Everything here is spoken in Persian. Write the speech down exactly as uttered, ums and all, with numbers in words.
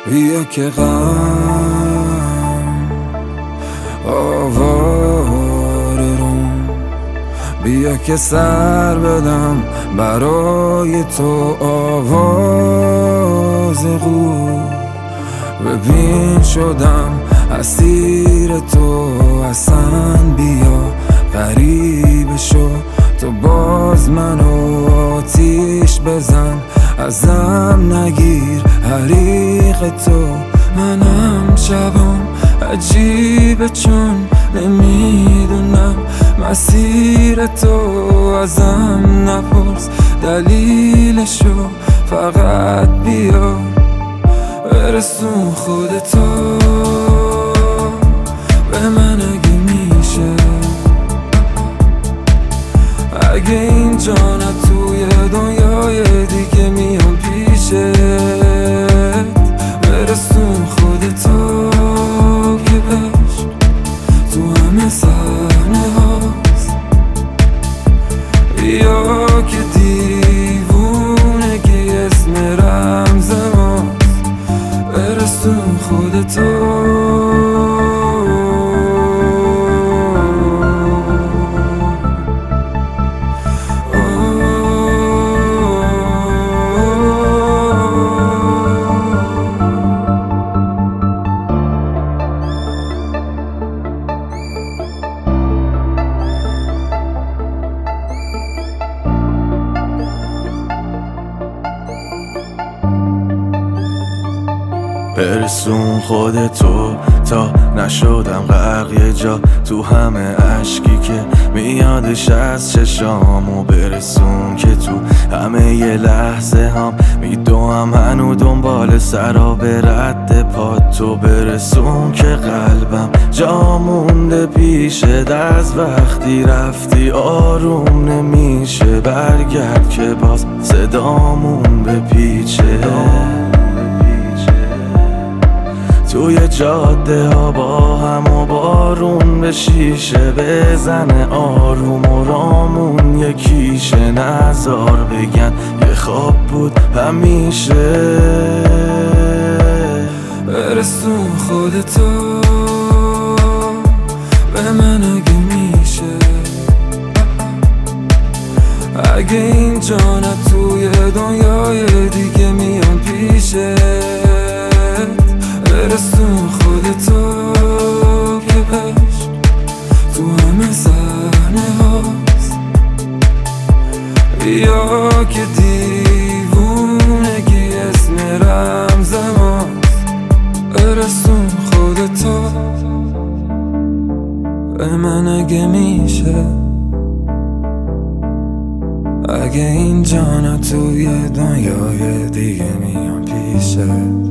بیا که غم آواره روم، بیا که سر بدم برای تو آواز قو. ببین شدم اسیر تو اصلا، بیا غریب شو تو باز منو آتیش بزن، ازم نگیر حریق تو. منم شبم عجیبه چون نمیدونم مسیر تو، ازم نپرس دلیلشو، فقط بیا برسون خودتو به من اگه میشه. اگه اینجا نه توی دنیای دیگه میام پیشت، برسون خودتو که عشق تو همه صحنه هاست. بیا که دیوونگی اسم رمز ماست، برسون خودتو. برسون خودتو تا نشدم غرق یه جا تو همه عشقی که میادش از چشامو. برسون که تو همه یه لحظه هم میدوم هنو دنبال سراب رد پاتو. برسون که قلبم جا مونده پیشت، از وقتی رفتی آروم نمیشه. برگرد که باز صدامون بپیچه توی جاده ها با هم و بارون به شیشه بزنه آروم و رامون یکیشه. نزار بگن یه خواب بود همیشه. برسون خودتو به من اگه میشه. اگه اینجا نه توی دنیای دیگه میام پیشت، برسون خودتو که عشق تو همه صحنه هاست. بیا که دیوونگی اسم رمز ماست، برسون خودتو به من اگه میشه. اگه اینجا نه توی دنیای دیگه میام پیشت،